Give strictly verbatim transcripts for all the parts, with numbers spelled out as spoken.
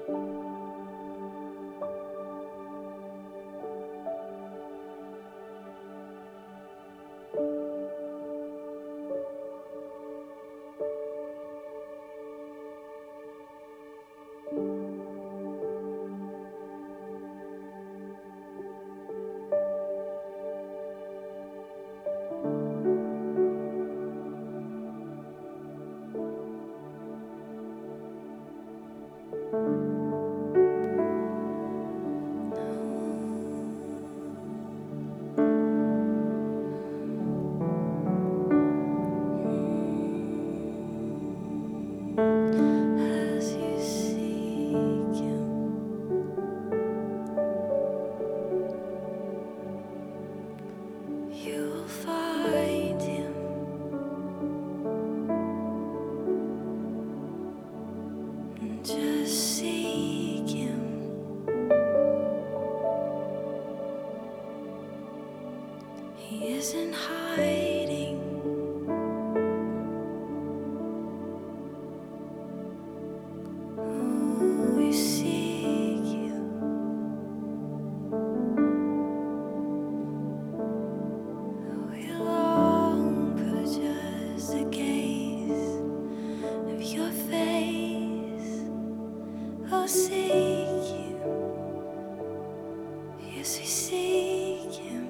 As you seek Him, you will find Him. Just seek Him. He isn't hiding. Oh, we seek You. We long for just a gaze of Your face. Oh, seek You. Yes, we seek Him.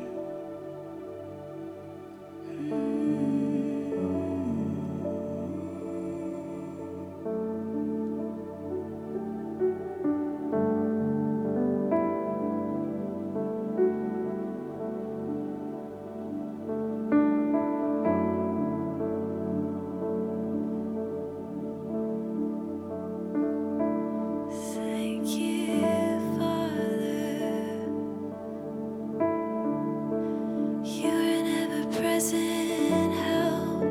Thank You, Father. You're an ever-present help.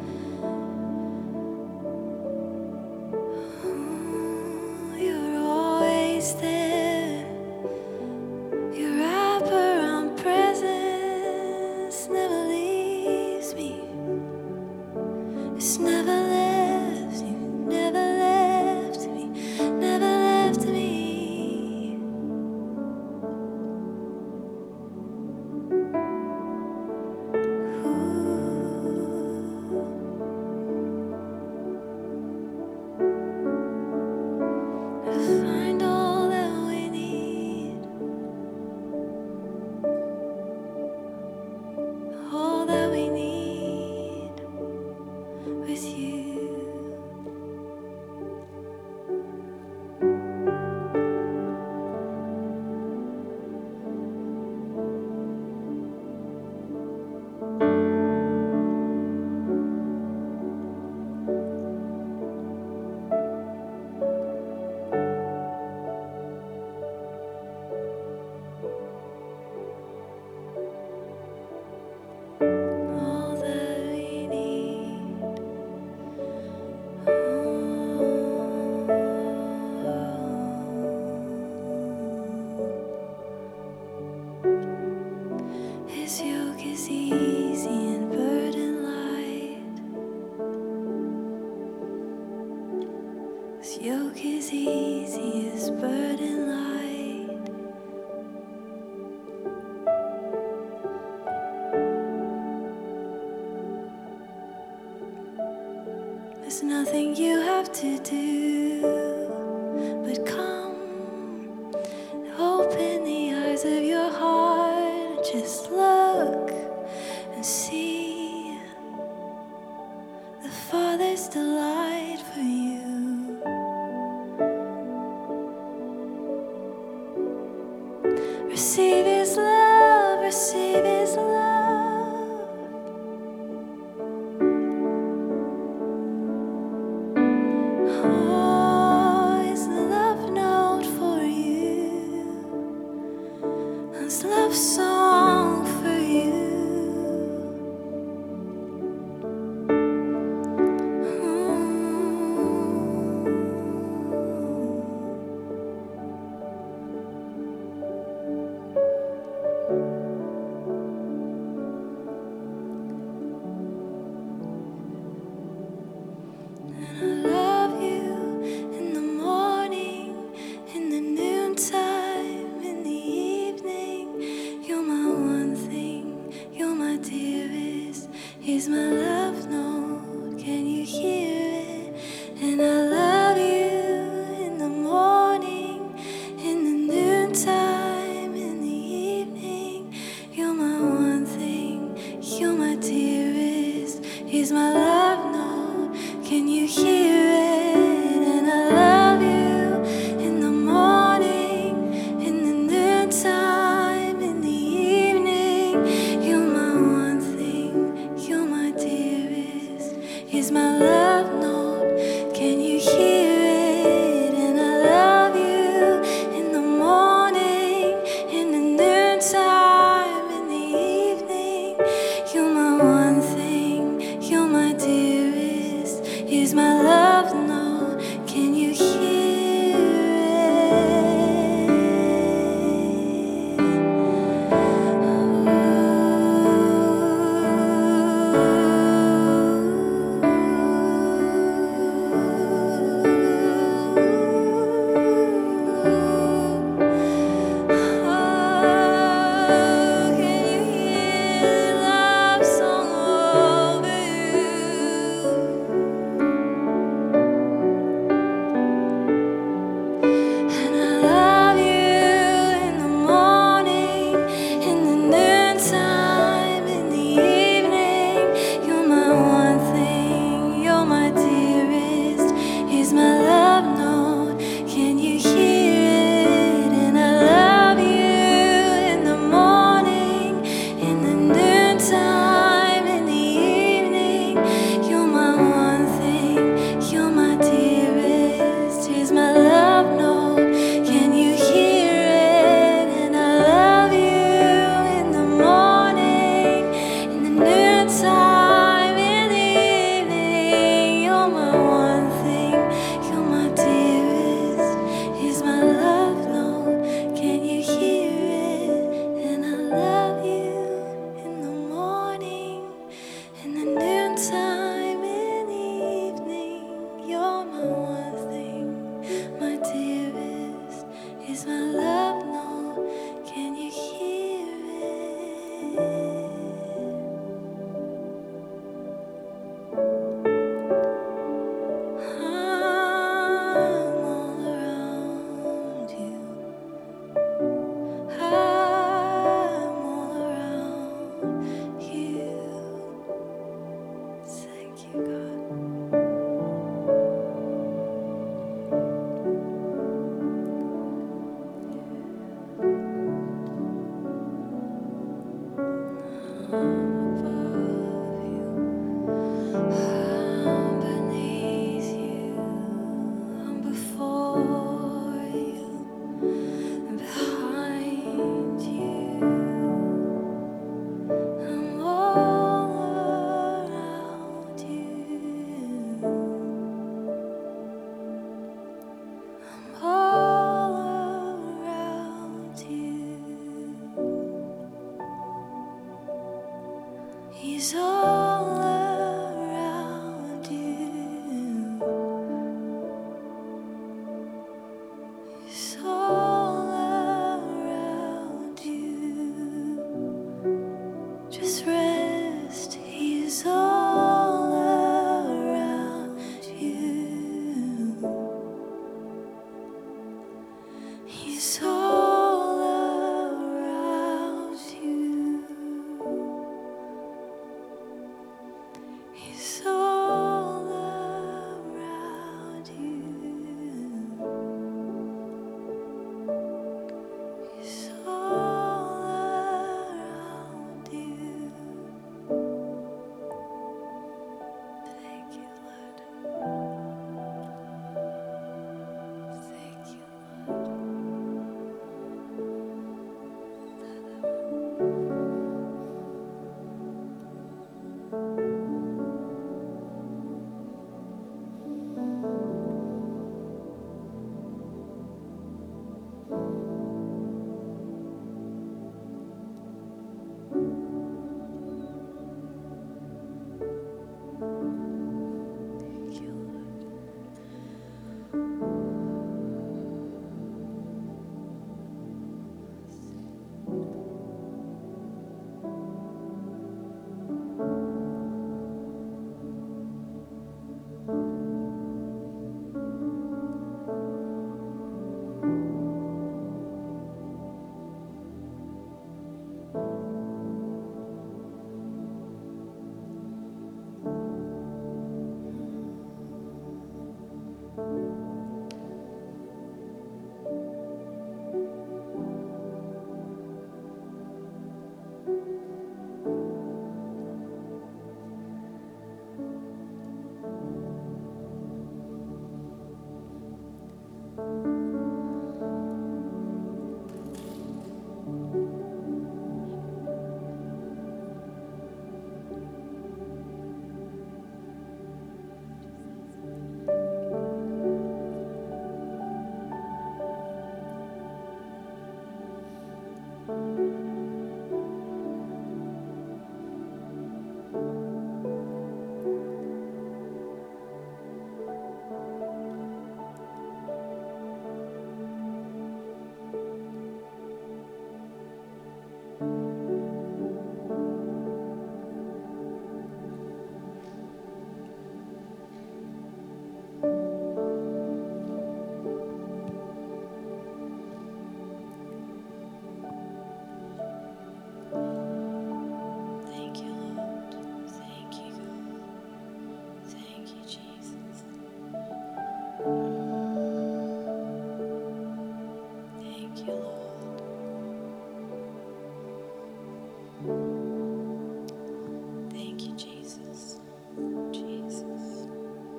Oh, You're always there. Your wraparound presence never leaves me. It's never left you, never left me, never left me. Ooh. Find all that we need, all that we need with You. All that we need. Oh. His yoke is easy and burden light. His yoke is easy, His burden light. There's nothing you have to do but come, open the eyes of your heart, just look and see the Father's delight for you. Receive His love, receive His love. Oh, His love note for you, His love song for He's my love note. Can you hear it? And I love you in the morning, in the noontime, in the evening. You're my one thing, you're my dearest. He's my love note. Can you hear it? And I love you in the morning, in the noontime, in the evening. You're my one thing, you're my dearest. He's my love note. Can you hear it? And I love you in the morning, in the noontime, in the evening. You're my one thing, you're my dearest. He's my love note. Can you hear He's all around you. He's all around you. Just rest. He's all around you. He's all around you. He's all around you. He's all around you. Thank you, Jesus. Jesus.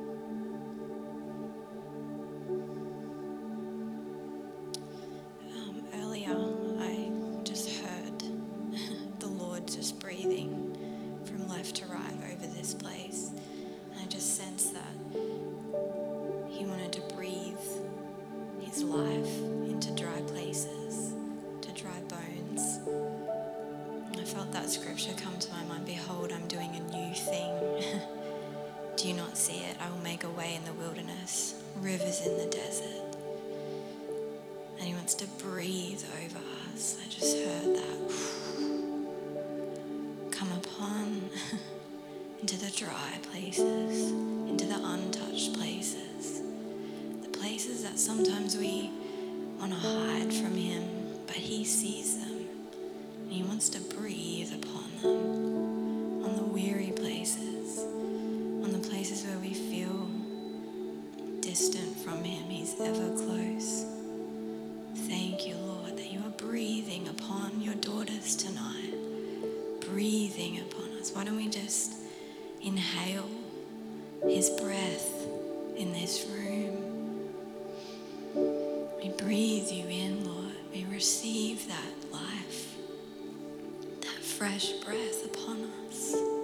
Um, earlier, I just heard the Lord just breathing from left to right over this place. And I just sensed that He wanted to breathe His life into dry places, to dry bones. I felt that scripture come to my mind. Behold, I'm doing a new thing. Do you not see it? I will make a way in the wilderness, rivers in the desert. And He wants to breathe over us. I just heard that. Come upon into the dry places, into the untouched places, the places that sometimes we want to hide from Him, but He sees them. And He wants to breathe upon them, on the weary places, on the places where we feel distant from Him. He's ever close. Thank you, Lord, that You are breathing upon Your daughters tonight, breathing upon us. Why don't we just inhale His breath in this room? We breathe You in, Lord. We receive that life, that fresh breath upon us.